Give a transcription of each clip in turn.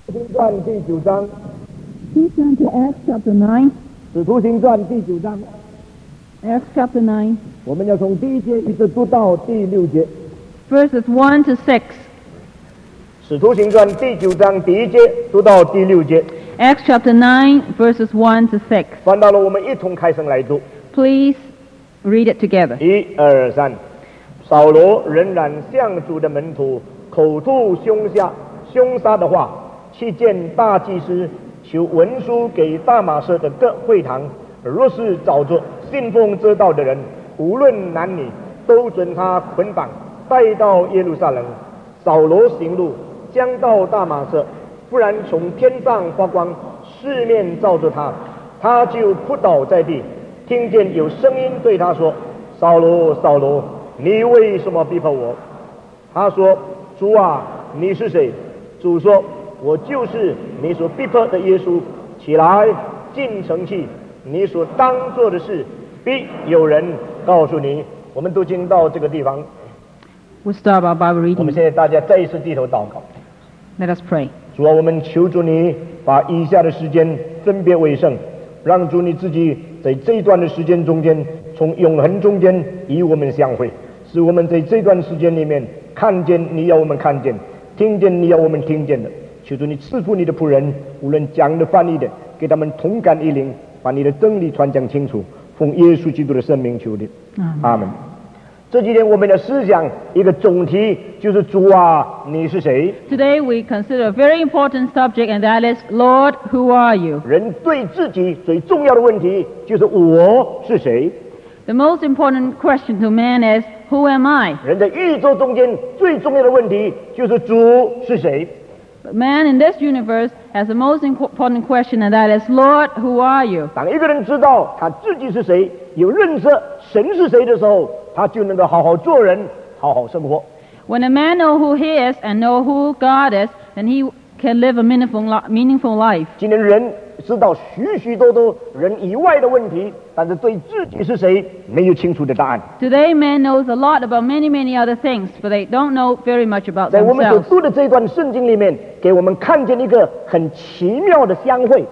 使徒行传第9章， Please turn to Acts chapter 9. 使徒行传第9章， Acts chapter 9, 我们要从第1节一直读到第6节。 verses 1 to 6. 使徒行传第9章第1节读到第6节。 Acts chapter 9, verses 1 to 6. 翻到了，我们一同开声来读。 Please read it together. 1、2、3。扫罗仍然向主的门徒口吐凶杀的话，去见大祭司，求文书给大马士的各会堂，若是找着信奉这道的人，无论男女，都准他捆绑带到耶路撒冷。扫罗行路，将到大马士，忽然从天上发光，四面照着他，他就扑倒在地，听见有声音对他说：“扫罗，扫罗，你为什么逼迫我？”他说：“主啊，你是谁？”主说：“我就是你所逼迫的耶稣。起来，进城去，你所当做的事，必有人告诉你。”我们都经到这个地方， We'll start our Bible 我们 reading. 现在大家再一次低头祷告。 Let us pray. 主啊，我们求主你把以下的时间分别为圣，让主你自己在这一段的时间中间，从永恒中间与我们相会，使我们在这段时间里面看见你要我们看见，听见你要我们听见的。求主你赐福你的仆人，无论讲的翻译的，给他们同感一灵，把你的真理传讲清楚。奉耶稣基督的圣名求的，阿门。这几天我们的思想一个总题就是主啊，你是谁？ Today we consider a very important subject, and that is, Lord, who are you? 人对自己最重要的问题就是我是谁？ The most important question to man is, who am I? 人在宇宙中间最重要的问题就是主是谁？ But man in this universe has the most important question, and that is, Lord, who are you? 当一个人知道他自己是谁，有认识神是谁的时候，他就能够好好做人，好好生活。 When a man knows who he is and know who God is, then he can live a meaningful life. 今天人知道许多人以外的问题，但是对自己是谁没有清楚的答案。 Today, man knows a lot about many other things, but they don't know very much about 在我们所 themselves. 读的这段圣经里面，给我们看见一个很奇妙的相会。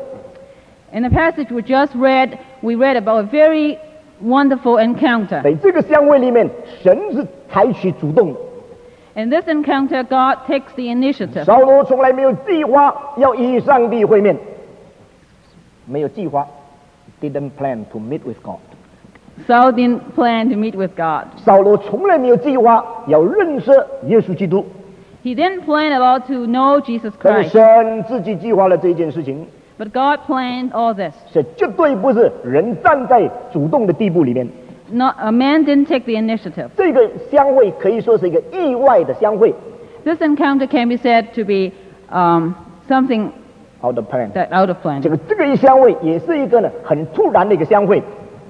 In the passage we just read, we read about a very wonderful encounter. 在这个相会里面，神是采取主动的。 In this encounter, God takes the initiative. 扫罗从来没有计划要与上帝会面，没有计划 ，didn't plan to meet with God。 Saul didn't plan to meet with God. 扫罗从来没有计划要认识耶稣基督， He didn't plan at all to know Jesus 但是 Christ. 神自己计划了这件事情， But God planned all this. 这绝对不是人站在主动的地步里面。 A man didn't take the initiative. 这个相会可以说是一个意外的相会 This encounter can be said to be something ，out of plan。 that out of plan. 这个一相会也是一个呢很突然的一个相会，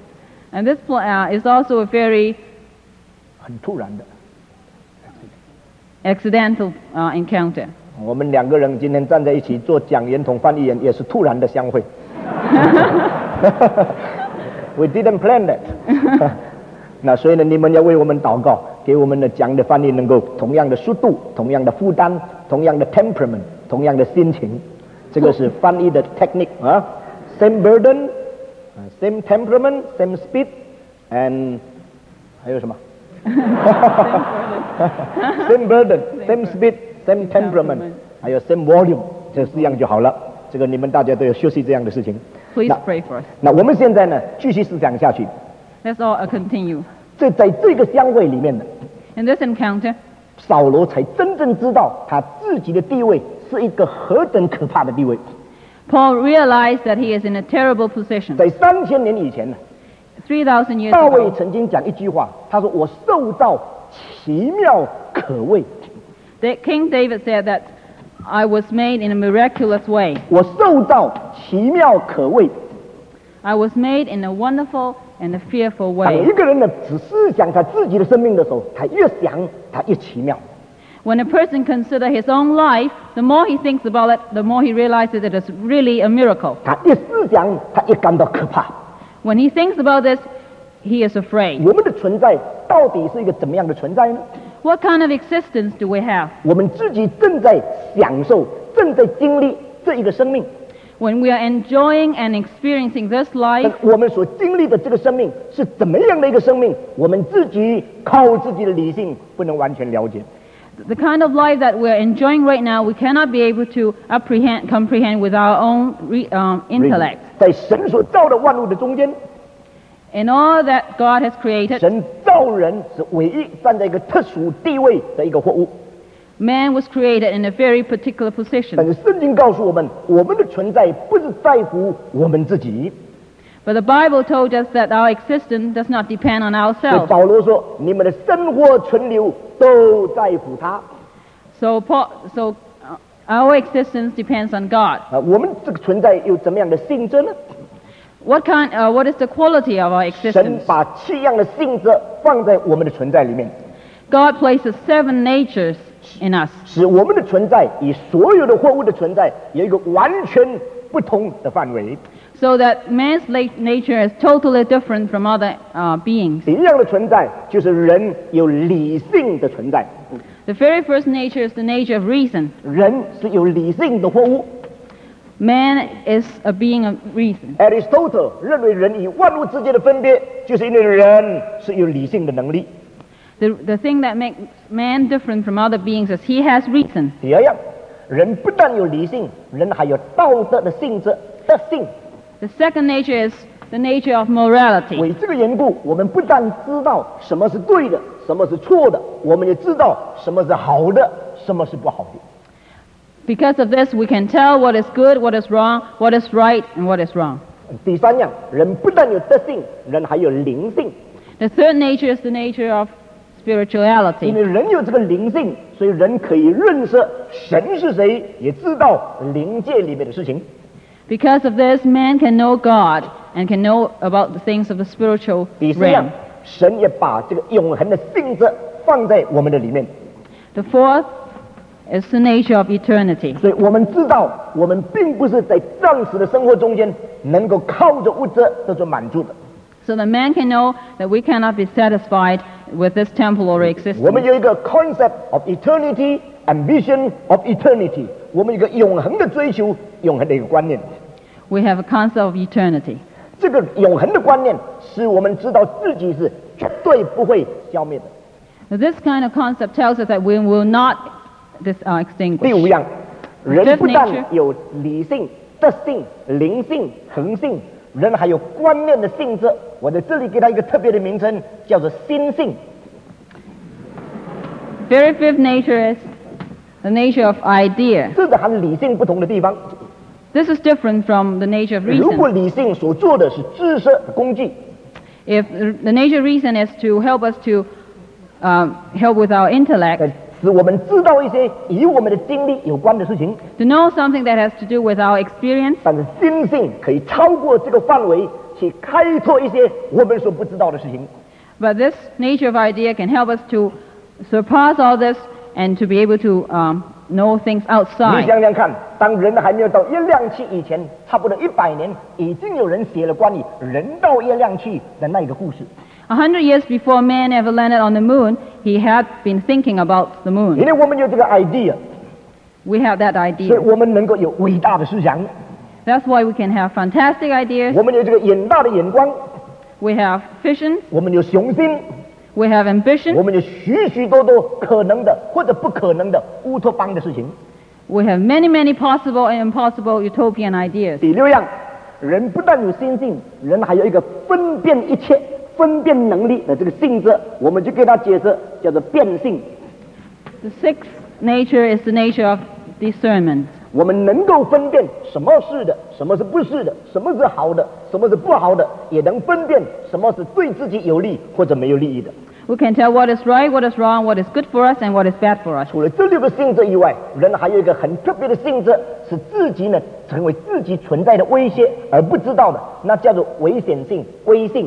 And this is also a very 很突然的。 accidental encounter. 我们两个人今天站在一起做讲员同翻译员，也是突然的相会。We didn't plan that 。那所以呢，你们要为我们祷告，给我们的讲的翻译能够同样的速度、同样的负担、同样的 temperament、同样的心情。这个是翻译的 technique 啊 ，same burden、same temperament、same speed，and 还有什么？same burden、same speed、same temperament， 还有 same volume， 这4样就好了。这个你们大家都要学习这样的事情。 Please pray for us. 那我们现在呢，继续思想下去。 Let's all continue. 在这个相会里面呢， In this encounter, 扫罗才真正知道他自己的地位是一个何等可怕的地位。 Paul realized that he is in a terrible position. 在3000年以前呢， 3,000 years 大卫 ago, 曾经讲一句话，他说：“我受造奇妙可畏。 King David said that I was made in a miraculous way. 我受造奇妙可畏。” I was made in a wonderful and a fearful 当一 way. 个人呢只思想他自己的生命的时候，他越想他越奇妙。 When a person considers his own life, the more he thinks about it, the more he realizes it is really a miracle. 他一思想，他一感到可怕。 When he thinks about this, he is afraid. 我们的存在到底是一个怎么样的存在呢？ What kind of existence do we have? 我们自己正在享受正在经历这一个生命， When we are enjoying and experiencing this 但 life, 我们所经历的这个生命是怎么样的一个生命，我们自己靠自己的理性不能完全了解。 the kind of life that we're enjoying right now, we cannot be able to comprehend with our own intellect. 在神所造的万物的中间， In all that God has created, 神造人是唯一站在一个特殊地位的一个货物。 man was created in a very particular 但 position. 是圣经告诉我们，我们的存在不是在乎我们自己。 But the Bible told us that our existence does not depend on 所以 ourselves. 保罗说，你们的生活存留都在乎他。 So our existence depends on God. 我们这个存在有怎么样的性质呢？ What is the quality of our 神 existence? 把7样的性质放在我们的存在里面， God places 7 natures in us, 使我们的存在与所有的货物的存在有一个完全不同的范围。 so that man's nature is totally different from other beings. 第一样的存在就是人有理性的存在， The very first nature is the nature of reason. 人是有理性的货物。 Man is a being of reason. Aristotle 认为人与万物之间的分别，就是因为人是有理性的能力。 The thing that makes man different from other beings is he has reason. 第二样，人不但有理性，人还有道德的性质、德性。 The second nature is the nature of morality. 为这个缘故，我们不但知道什么是对的，什么是错的，我们也知道什么是好的，什么是不好的。 Because of this, we can tell what is good, what is wrong, what is right, and what is wrong. 第三样，人不但有德性，人还有灵性。 The third nature is the nature of 因 spirituality. 为人有这个灵性，所以人可以认识神是谁，也知道灵界里面的事情。 Because of this, man can know God and can know about the things of the spiritual 第四样 realm.， 神也把这个永恒的性质放在我们的里面， The fourth is the nature of eternity. 所以我们知道，我们并不是在暂时的生活中间能够靠着物质得到满足的。 So that man can know that we cannot be satisfied with this temporary 我们 existence. 有一个 concept of eternity and vision of eternity， 我们有一个永恒的追求，永恒的一个观念。 We have a concept of eternity. 这个永恒的观念使我们知道自己是绝对不会消灭的。 Now, this kind of concept tells us that we will not 第 extinguish. 五样，人 Fifth 不但 nature 有理性、德性、灵性、恒性，人还有观念的性质。我在这里给它一个特别的名称，叫做心性。 Very fifth nature is the nature of idea. 这是和理性不同的地方。 This is different from the nature of 如果 reason. 理性所做的是知识的工具， If the nature of reason is to help us to help with our intellect, 使我们知道一些与我们的经历有关的事情， to know something that has to do with our experience, 但是心性可以超过这个范围，去开拓一些我们所不知道的事情。 but this nature of idea can help us to surpass all this and to be able to know things 你 outside. 想想看，当人还没有到月亮去以前，差不多100年，已经有人写了关于人到月亮去的那一个故事。 100 years before man ever landed on the moon, he had been thinking about the 因 moon. 为我们有这个 idea， We have that 所以 idea. 我们能够有伟大的思想， That's why we can have fantastic ideas. 我们有这个远大的眼光， We have visions. 我们有雄心， We have 我 ambition. 们有许许多多可能的或者不可能的乌托邦的事情。 We have many, many possible and impossible utopian ideas. 第六样，人不但有心性，人还有一个分辨一切、分辨能力的这个性质，我们就给它解释叫做辨性。 The sixth nature is the nature of discernment. 我们能够分辨什么是的，什么是不是的，什么是好的，什么是不好的，也能分辨什么是对自己有利或者没有利益的。 We can tell what is right, what is wrong, what is good for us, and what is bad for us. 除了这6个性质以外，人还有一个很特别的性质，是自己呢成为自己存在的威胁而不知道的，那叫做危险性、危性。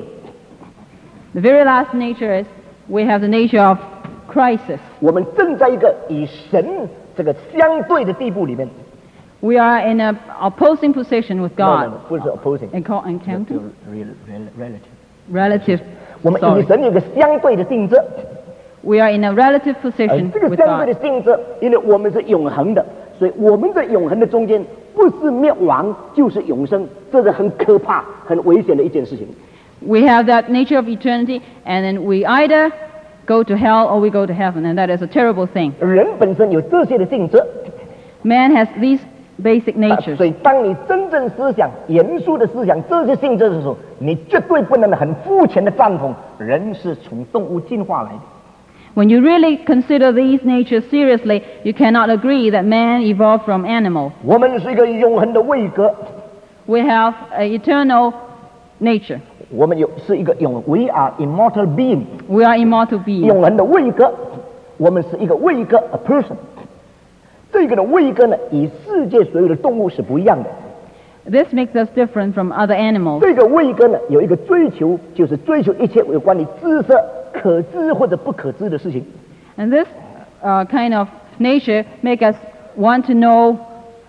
The very last nature is we have the nature of crisis. 我们正在一个与神这个相对的地步里面。 We are in an opposing position with God. 不是 opposing， Encounter? relative。 Relative. 我们与 Sorry. 神有个相对的性质， We are in a relative position 这个 with 相对 God. 的性质，因为我们是永恒的， 所以我们在永恒的中间，不是灭亡就是永生，这是很可怕、很危险的一件事情。 We have that nature of eternity, and then we either go to hell or we go to heaven, and that is a terrible thing. 人本身有这些的性质， Man has these basic natures. 所以当你真正思想、严肃的思想这些性质的时候，你绝对不能很肤浅的赞同人是从动物进化来的。 When you really consider these natures seriously, you cannot agree that man evolved from animal. 我们是一个永恒的位格， We have an eternal nature. 我们是一个We are immortal being， We are immortal beings. 永恒的位格，我们是一个位格 a person。这个的位格呢，与世界所有的动物是不一样的。 This makes us different from other animals. 这个位格呢，有一个追求，就是追求一切有关于知识、可知或者不可知的事情。 And this kind of nature make us want to know,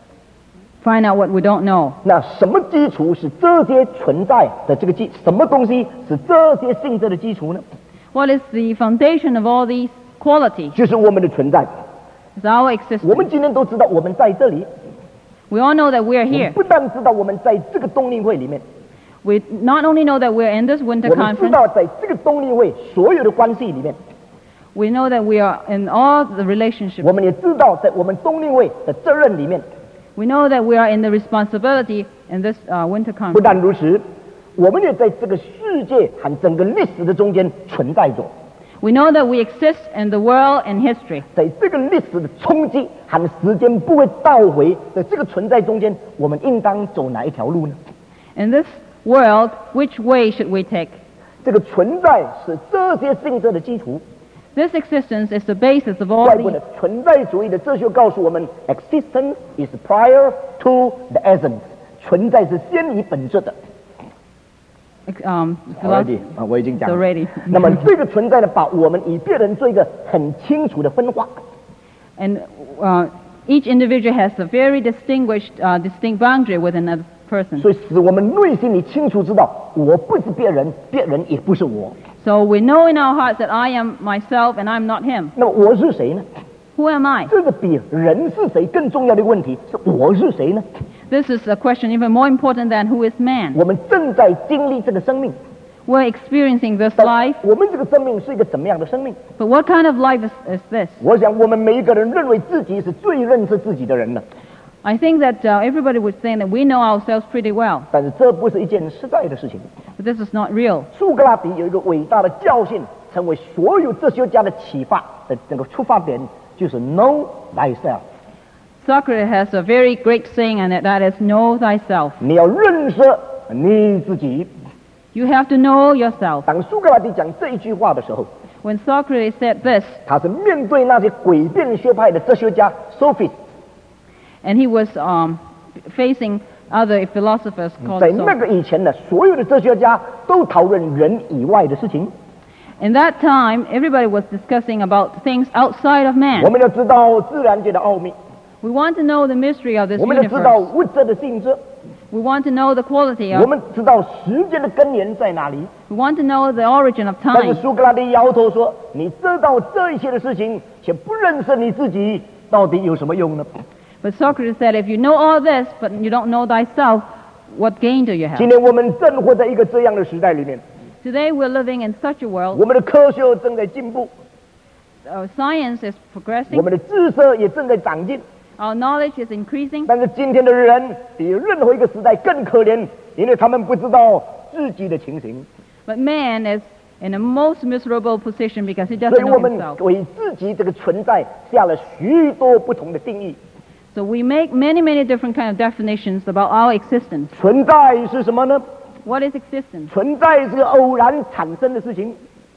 find out what we don't know. 那什么基础是这些存在的这个什么东西是这些性质的基础呢？ What is the foundation of all these qualities? 就是我们的存在。 It's our 我 existence. 们今天都知道我们在这里， We all know that we are 我们 here. 不但知道我们在这个冬令会里面， We not only know that we are in this winter 我们知 conference, 道在这个冬令会所有的关系里面， we know that we are in all the relationships. 我们也知道在我们冬令会的责任里面。 We know that we are in the responsibility in this winter 不 conference. 但如此，我们也在这个世界和整个历史的中间存在着。 We know that we exist in the world and history. 在这个历史的冲击和时间不会倒回的这个存在中间，我们应当走哪一条路呢？ In this world, which way should we take? 这个存在是这些性质的基础。 This existence is the basis of all 外国的 these. 存在主义的哲学告诉我们 ，existence is prior to the essence， 存在是先于本质的。Already， 我已经讲了。 Already. 那么这个存在呢，把我们与别人做一个很清楚的分化。 And each individual has a very distinct boundary with another person. 所以使我们内心里清楚知道，我不是别人，别人也不是我。 So we know in our hearts that I am myself and I'm not him. 那么我是谁呢？ Who am I? 这个比人是谁更重要的问题是我是谁呢？ This is a question even more important than who is man. 我们正在经历这个生命， We're experiencing this 但 life, 我们这个生命是一个怎么样的生命？ but what kind of life is this? 我想我们每一个人认为自己是最认识自己的人了， I think that everybody would say that we know ourselves pretty well, 但是这不是一件实在的事情。 but this is not real. 苏格拉底有一个伟大的教训，成为所有哲学家的启发的那个出发点，就是 Know thyself。 Socrates has a very great saying, and that is know thyself. 你要认识你自己。 You have to know yourself. 当苏格拉底讲这一句话的时候， When Socrates said this, 他是面对那些诡辩学派的哲学家 Sophist， and he was facing other philosophers called 在那个 Sophists. 以前呢，所有的哲学家都讨论人以外的事情。 In that time, everybody was discussing about things outside of 我 man. 们要知道自然界的奥秘， We want to know the mystery of this 我们要知道 universe. 物质的性质， We want to know the quality 我 of. 们知道时间的根源在哪里。 We want to know the origin of 但是 time. 苏格拉底摇头说：“你知道这一切的事情，却不认识你自己，到底有什么用呢？” But Socrates said, if you know all this, but you don't know thyself, what gain do you 今 have? 天我们正活在一个这样的时代里面， Today we're living in such a 我 world. 们的科学正在进步， Science is 我 progressing. 们的知识也正在长进。 Our knowledge is increasing. 但是今天的人比任何一个时代更可怜，因为他们不知道自己的情形， But man is in a most miserable position because he 所 doesn't 以 know 我们 himself. 为自己这个存在下了许多不同的定义。 So we make many different kind of definitions about our existence. 存在是什么呢？ What is existence? 存在是偶然产生的事情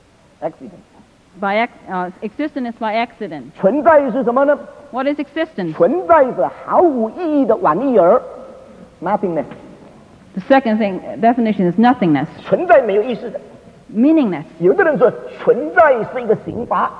，accident。 Existence is by accident. 存在是什么呢？ What is existence? 存在是毫无意义的玩意儿 ，nothingness。 The second definition is nothingness, 存在没有意思的。 meaningless. 有的人说存在是一个刑罚，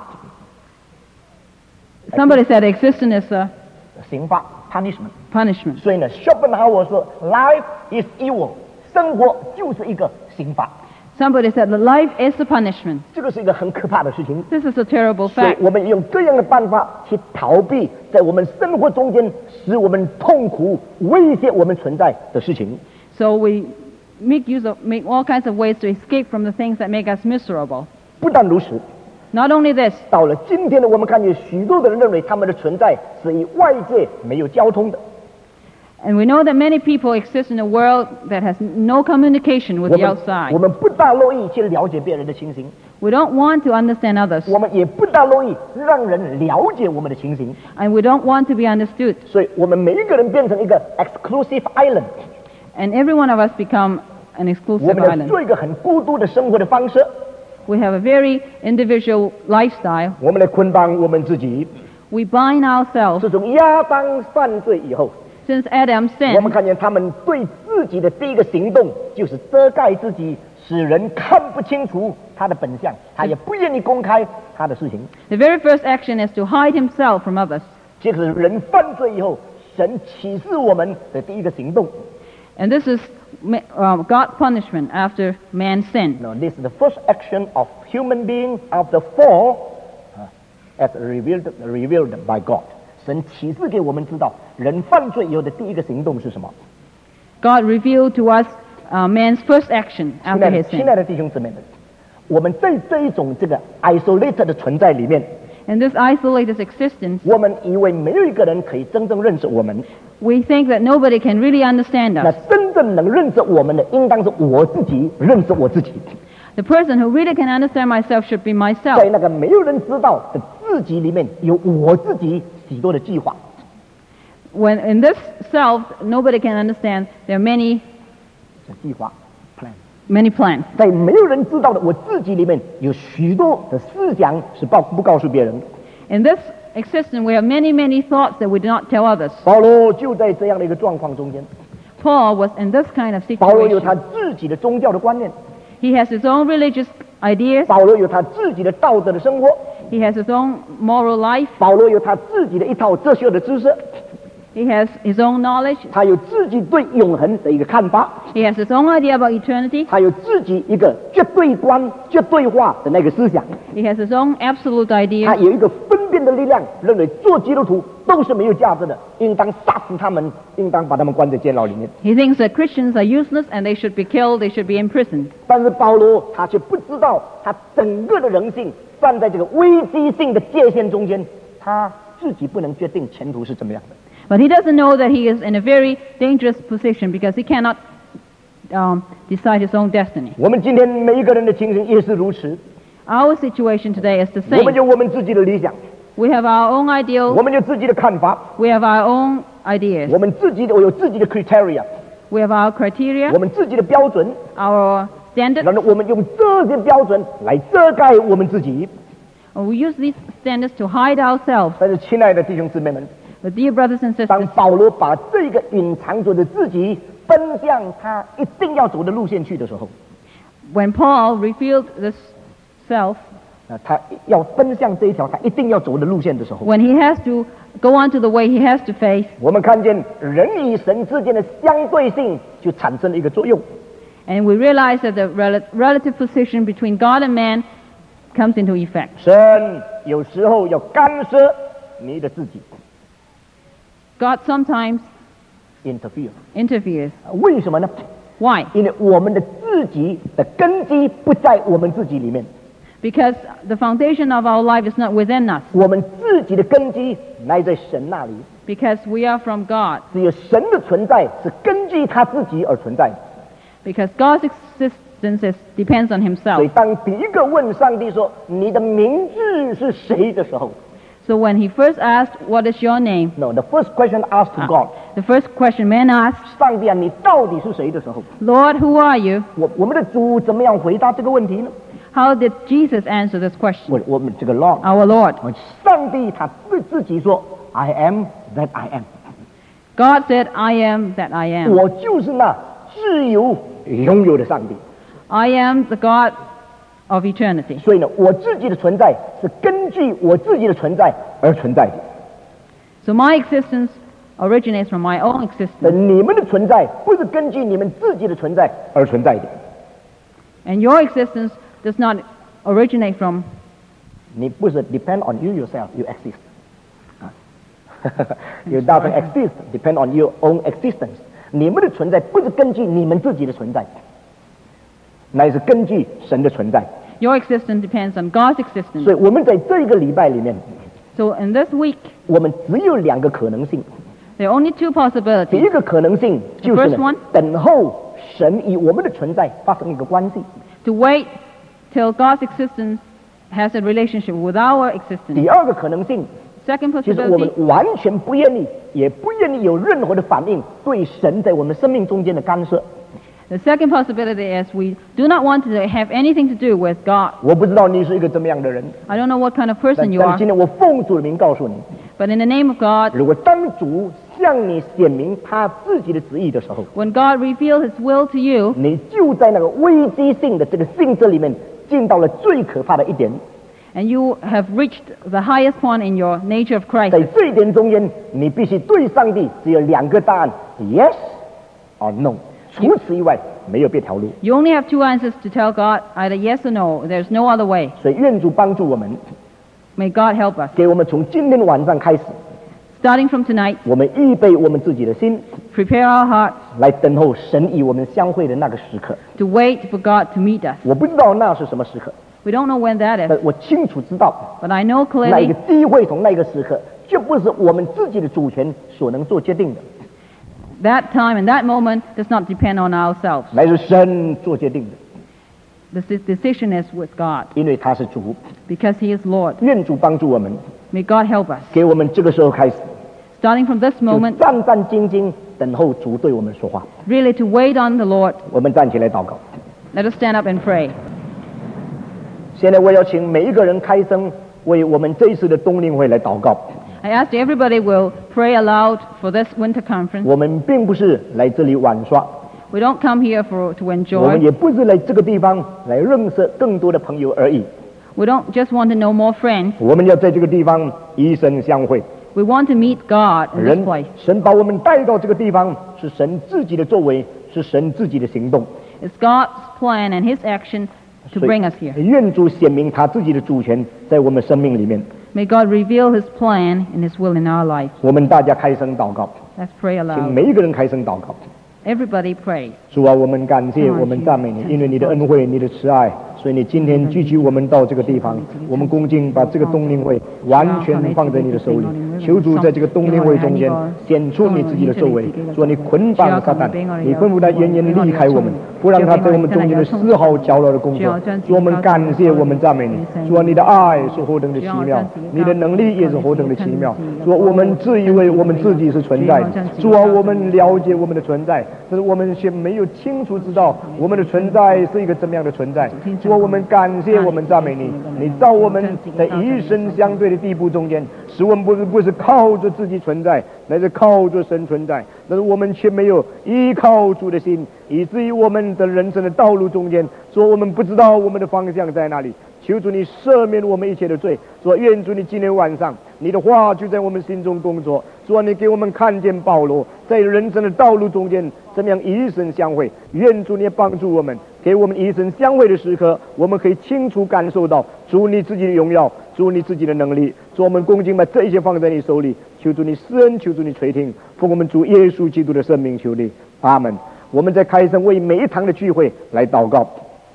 Somebody said existence is a 刑罚 punishment。 punishment. 所以呢，Schopenhauer说 life is evil， 生活就是一个刑罚。 Somebody said that life is a punishment. 这个是一个很可怕的事情。 This is a terrible 所以 fact. 我们用各样的办法去逃避在我们生活中间使我们痛苦、威胁我们存在的事情。 So we make all kinds of ways to escape from the things that make us miserable. 不但如此， Not only this, 到了今天呢，我们看见许多的人认为他们的存在是与外界没有交通的。 and we know that many people exist in a world that has no communication with 我 the 们 outside. 我们不大乐意去了解别人的情形， We don't want to understand others, 我们也不大乐意让人了解我们的情形， and we don't want to be understood. 所以我们每一个人变成一个 exclusive island， And every one of us become an 我 exclusive 们要 island. 做一个很孤独的生活的方式， We have a very individual lifestyle. 我们来捆绑我们自己。 We bind ourselves. 自从亚当犯罪以后， Since Adam 我们 sinned, 看见他们对自己的第一个行动就是遮盖自己，使人看不清楚他的本相，他也不愿意公开他的事情。 the very first action is to hide himself from others. 这个是人犯罪以后，神启示我们的第一个行动。 And this is God's punishment after man sinned. No, this is the first action of human being after fall, as revealed by God. 神启示给我们知道，人犯罪以后的第一个行动是什么？ God revealed to us man's first action 亲爱 after 的 his 亲 sin. 爱的弟兄姊妹们，我们在这一种这个 isolated 的存在里面， In this isolated existence, 我们以为没有一个人可以真正认识我们。 we think that nobody can really understand 那 us. 真正能认识我们的，应当是我自己认识我自己。 The person who really can understand myself should be 在 myself. 那个没有人知道的自己里面，有我自己许多的计划。 When in this self, nobody can understand, there are many, 这计划 plan， many plans. 在没有人知道的我自己里面，有许多的思想是不告诉别人的。 In this existence, we have many, many thoughts that we do not tell others. 保罗就在这样的一个状况中间， Paul was in this kind of 保罗有他 situation. 自己的宗教的观念， He has his own religious ideas. 保罗有他自己的道德的生活， He has his own moral life. 保罗有他自己的一套哲学的知识， He has his own knowledge. 他有自己对永恒的一个看法， He has his own idea about eternity. 他有自己一个绝对观、绝对化的那个思想， He has his own absolute 他 idea. 有一个分辨的力量，认为做基督徒都是没有价值的，应当杀死他们，应当把他们关在监牢里面。 He thinks that Christians are useless and they should be killed, they should be imprisoned. 但是保罗他却不知道，他整个的人性站在这个危机性的界限中间，他自己不能决定前途是怎么样的。 But he doesn't know that he is in a very dangerous position because he cannot decide his own destiny. 我们今天每一个人的情形也是如此， Our situation today is the 我们 same. 有我们自己的理想， We have our own ideals. 我们有自己的看法， We have our own ideas. 我们自己的有自己的 criteria， We have our criteria, 我们自己的标准， our standards. 然后我们用这些标准来遮盖我们自己。 We use these standards to hide ourselves. 但是，亲爱的弟兄姊妹们， But dear brothers and 当 sisters, 保罗把这个隐藏着的自己奔向他一定要走的路线去的时候， when Paul revealed this self, 他要奔向这一条他一定要走的路线的时候， when he has to go on to the way he has to face, 我们看见人与神之间的相对性就产生了一个作用。 and we realize that the relative position between God and man comes into effect. 神有时候要干涉你的自己 God sometimes ，interfere。 interferes. 为什么呢？ Why? 因为我们的自己的根基不在我们自己里面， Because the foundation of our life is not within us. 我们自己的根基乃在神那里。 Because we are from God. 只有神的存在是根据他自己而存在的。 Because God's existence depends on 所以 himself. 当第一个问上帝说你的名字是谁的时候 So when he first asked, what is your name? ，No, the first question asked to God， The first question man asked, 上帝啊，你到底是谁的时候， Lord, who are you? 我们的主怎么样回答这个问题呢？ How did Jesus answer this question? 我们这个 Lord， Our Lord. 上帝他对自己说 I am that I am， God said, I am that I am. 我就是那自由拥有的上帝。 I am the God of eternity. 所以呢，我自己的存在是根据我自己的存在而存在的。 So my existence originates from my own existence. 你们的存在不是根据你们自己的存在而存在的。 And your existence does not originate from. 你不是 depend on you yourself, you exist. You doesn't exist, depend on your own existence. 你们的存在不是根据你们自己的存在，乃是根据神的存在。 Your existence depends on God's existence. 所以我们在这个礼拜里面， So in this week, 我们只有2个可能性。 there are only two 第 possibilities. 一个可能性就是 The first 呢 one 等候神与我们的存在发生一个关系。 To wait till God's existence has a relationship with our existence. 第二个可能性 Second 就是我们 possibility, 完全不愿意，也不愿意有任何的反应对神在我们生命中间的干涉。 the second possibility is we do not want to have anything to do with God. 我不知道你是一个怎么样的人， I don't know what kind of 但 person you 但 are, 今天我奉主的名告诉你， but in the name of God, 如果当主向你显明他自己的旨意的时候， when God revealed His will to you, 你就在那个危机性的这个性质里面进到了最可怕的一点。 and you have reached the highest point in your nature of 在 crisis, 这一点中间，你必须对上帝只有2个答案 ：yes or no。除此以外，没有别条路。 you only have two answers to tell God, either yes or no. There's no other way. 所以愿主帮助我们， May God help us. 给我们从今天晚上开始， Starting from tonight, 我们预备我们自己的心， prepare our hearts 来等候神与我们相会的那个时刻。 to wait for God to meet us. 我不知道那是什么时刻， We don't know when that is, 但我清楚知道， but I know 那一个 clearly 机会从那个时刻，就不是我们自己的主权所能做决定的， that time and that moment does not depend on ourselves. 乃是神做决定的， The decision is with God 因为他是主。 because He is Lord. 愿主帮助我们， May God help us. 给我们这个时候开始， Starting from this 就 moment, 战战兢兢等候主对我们说话。 really to wait on the Lord. 我们站起来祷告。 Let us stand up and pray. 现在我要请每一个人开声，为我们这一次的冬令会来祷告。 I ask everybody will pray aloud for this winter conference. 我们并不是来这里玩耍， We don't come here to 我们 enjoy. 也不是来这个地方来认识更多的朋友而已。 We don't just want to know more friends. 我们要在这个地方以神相会。 We want to meet God in this 人 place. 神把我们带到这个地方，是神自己的作为，是神自己的行动。 It's God's plan and His action to 所以 bring us here. 愿主显明他自己的主权在我们生命里面。 May God reveal His plan and His will in our life. 我们大家开声祷告， Let's pray 请 aloud. 每一个人开声祷告。 Everybody pray. 主啊，我们感谢，我们赞美你，因为你的恩惠，你的慈爱，所以你今天聚集我们到这个地方，我们恭敬把这个冬令会完全放在你的手里。求主在这个冬令会中间显出你自己的作为，说你捆绑撒旦，你吩咐他远远离开我们，不让他在我们中间的丝毫搅扰的工作。主，我们感谢，我们赞美你。主啊，你的爱是何等的奇妙，你的能力也是何等的奇妙。主啊，我们自以为我们自己是存在的，主啊，我们了解我们的存在，但是我们却没有清楚知道我们的存在是一个怎么样的存在。主啊，我们感谢，我们赞美你，你造我们在与神相对的地步中间，使我们不是靠着自己存在，乃是靠着神存在。但是我们却没有依靠主的心，以至于我们的人生的道路中间，说我们不知道我们的方向在哪里。求主你赦免我们一切的罪，说愿主你今天晚上你的话就在我们心中工作，说你给我们看见保罗在人生的道路中间怎么样与神相会。愿主你也帮助我们，给我们与神相会的时刻，我们可以清楚感受到主你自己的荣耀，主你自己的能力。主，我们恭敬把这一切放在你手里，求主你施恩，求主你垂听，奉我们主耶稣基督的圣名求你，阿门。我们在开声为每一堂的聚会来祷告，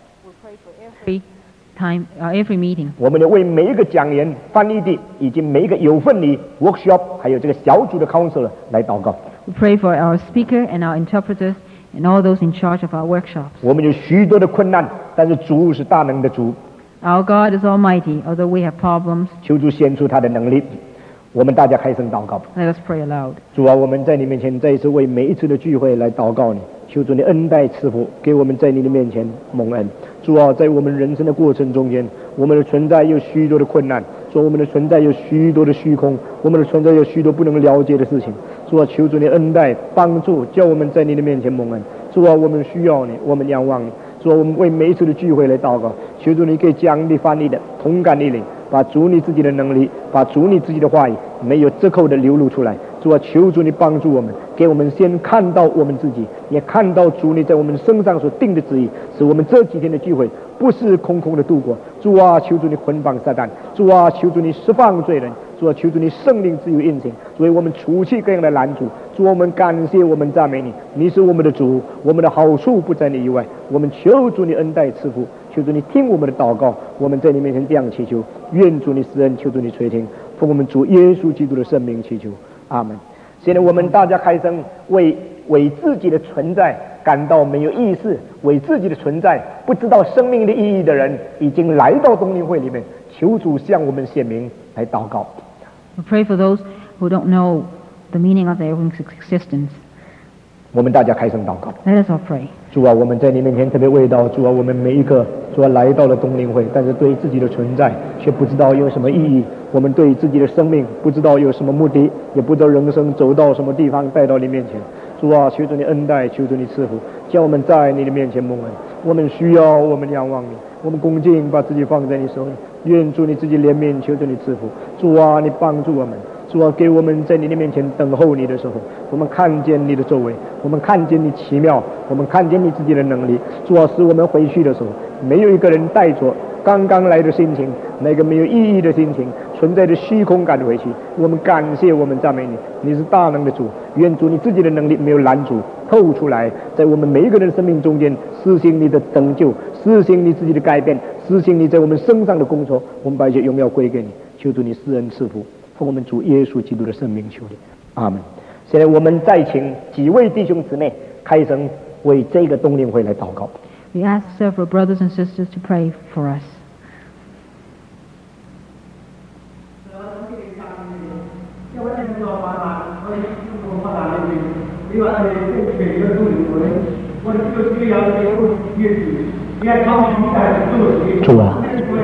Every meeting. 我们要为每一个讲员、翻译的以及每一个有份的 workshop， 还有这个小组的 counselor 来祷告。 We pray for our speaker and our interpreters and all those in charge of our workshops. 我们有许多的困难，但是主是大能的主， Our God is almighty, although we have problems. 求主显出他的能力。我们大家开声祷告。 Let us pray aloud. 主啊，我们在你面前再一次为每一次的聚会来祷告你，求主你恩待赐福，给我们在你的面前蒙恩。主啊，在我们人生的过程中间，我们的存在有许多的困难，说我们的存在有许多的虚空，我们的存在有许多不能了解的事情。主啊，求主你恩待帮助，叫我们在你的面前蒙恩。主啊，我们需要你，我们仰望你。主啊，我们为每一次的聚会来祷告，求主你给讲的翻译的同感的灵，把主你自己的能力，把主你自己的话语没有折扣的流露出来， 主啊，求主你帮助我们，给我们先看到我们自己，也看到主你在我们身上所定的旨意，使我们这几天的聚会不是空空的度过。主啊，求主你捆绑撒旦，主啊，求主你释放罪人，主啊，求主你圣灵自由运行，作为我们除去各样的拦阻。主，我们感谢，我们赞美你，你是我们的主，我们的好处不在你以外。我们求主你恩待赐福，求主你听我们的祷告，我们在你面前这样祈求，愿主你施恩，求主你垂听，奉我们主耶稣基督的圣名祈求，阿门。现在我们大家开声，为自己的存在感到没有意思，为自己的存在不知道生命的意义的人，已经来到冬令会里面，求主向我们显明，来祷告。 We pray for those who don't know the meaning of their own existence. 我们大家开声祷告。 Let us all pray. 主啊，我们在你面前特别为到主啊，我们每一个主啊来到了冬令会，但是对自己的存在却不知道有什么意义。我们对自己的生命不知道有什么目的，也不知道人生走到什么地方带到你面前。主啊，求主你恩待，求主你赐福，叫我们在你的面前蒙恩。我们需要，我们仰望你，我们恭敬把自己放在你手里，愿主你自己怜悯，求主你赐福。主啊，你帮助我们。主啊，给我们在你的面前等候你的时候，我们看见你的作为，我们看见你奇妙，我们看见你自己的能力。主啊，使我们回去的时候，没有一个人带着刚刚来的心情，那个没有意义的心情，存在着虚空感回去。我们感谢，我们赞美你，你是大能的主。愿主你自己的能力没有拦阻，透出来，在我们每一个人生命中间施行你的拯救，施行你自己的改变，施行你在我们身上的工作。我们把一切荣耀归给你，求主你施恩赐福。奉我们主耶稣基督的圣名求你，阿门。现在我们再请几位弟兄姊妹开声为这个冬令会来祷告。 We ask several brothers and sisters to pray for us. 主啊，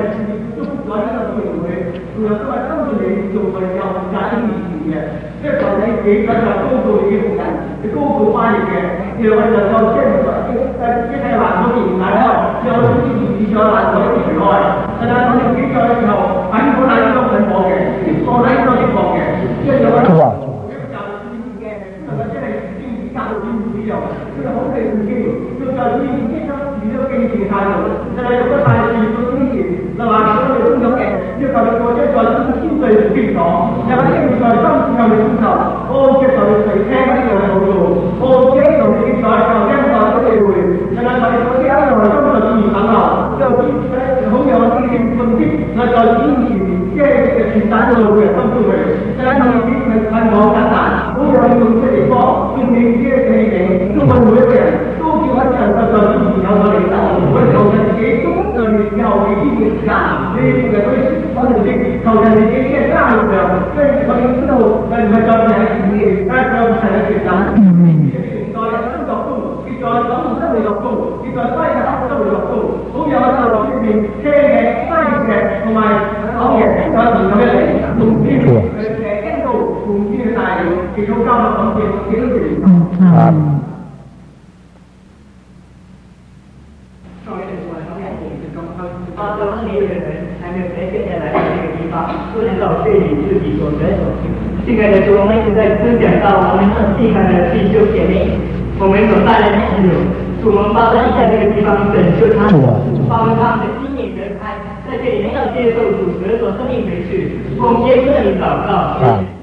亲爱的主，我们一直在思想到我们地方的弟兄姐妹，我们所带来的朋友，主，我们把他在这个地方拯救他们，帮助他们的心眼人开，在这里能够接受主得着生命回去，奉耶稣的名祷告。